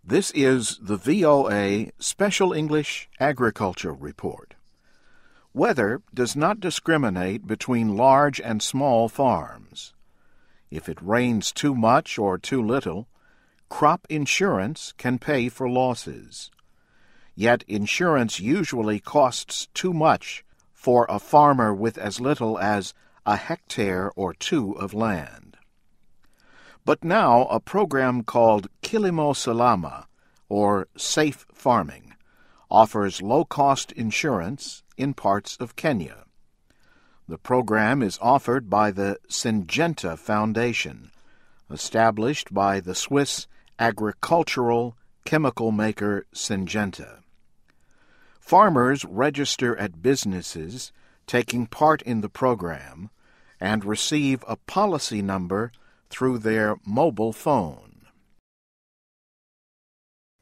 This is the VOA Special English Agriculture Report. Weather does not discriminate between large and small farms. If it rains too much or too little, crop insurance can pay for losses. Yet insurance usually costs too much for a farmer with as little as a hectare or two of land. But now a program called Kilimo Salama, or Safe Farming, offers low-cost insurance in parts of Kenya. The program is offered by the Syngenta Foundation, established by the Swiss agricultural chemical maker Syngenta. Farmers register at businesses taking part in the program and receive a policy number through their mobile phone.